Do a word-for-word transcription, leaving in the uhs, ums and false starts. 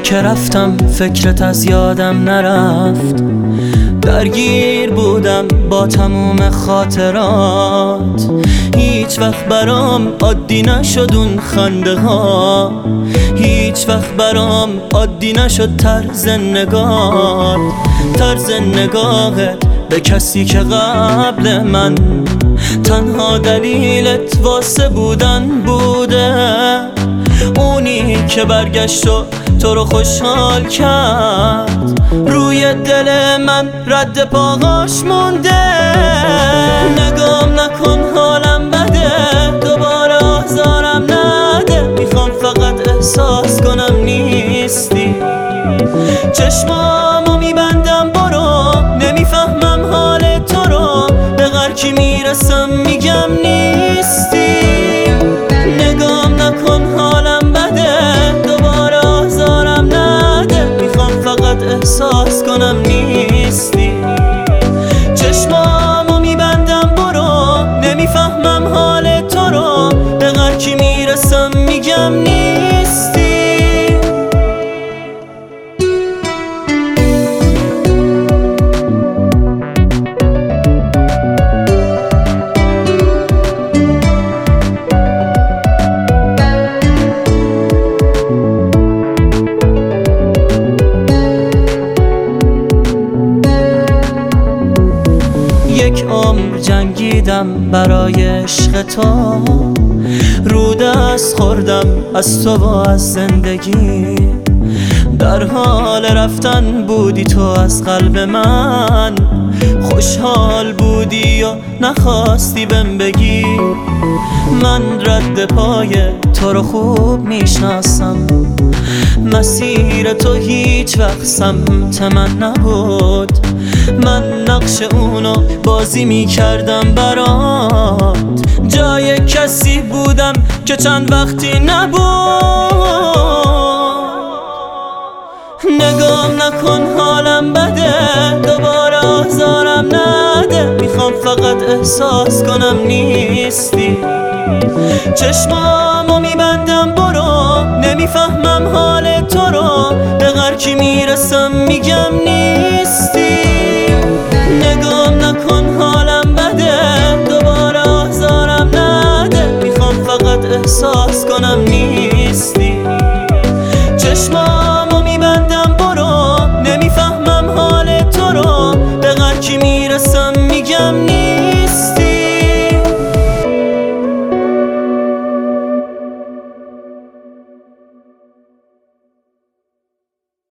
که رفتم فکرت از یادم نرفت. درگیر بودم با تموم خاطرات، هیچ وقت برام عادی نشد اون خنده ها، هیچ وقت برام عادی نشد طرز نگاهت، طرز نگاهت به کسی که قبل من تنها دلیلت واسه بودن بوده. اونی که برگشت و تو رو خوشحال کرد، روی دل من رد پاهاش مونده. نگام نکن حالم بده، دوباره آزارم نده، میخوام فقط احساس کنم نیستی. چشمامو میبندم برو، نمیفهمم حال تو رو، به غرکی میرسم میگم نیستی. نگام نکن حالم بده، دوباره آزارم نده، میخوام فقط احساس کنم نیستی. چشمامو میبندم برو، نمیفهمم حال تو رو، به غرکی میرسم میگم نیستی. یک عمر جنگیدم برای عشق تو، رو دست خوردم از تو و از زندگی. در حال رفتن بودی تو از قلب من، خوشحال بودی و نخواستی بهم بگی. من رد پای تو رو خوب میشناسم، مسیر تو هیچ وقت سمت من نبود. من نقش اونو بازی میکردم برات، جای کسی بودم که چند وقتی نبود. نگام نکن حالم بده، دوباره آزارم نده، میخوام فقط احساس کنم نیستی. چشمامو میبندم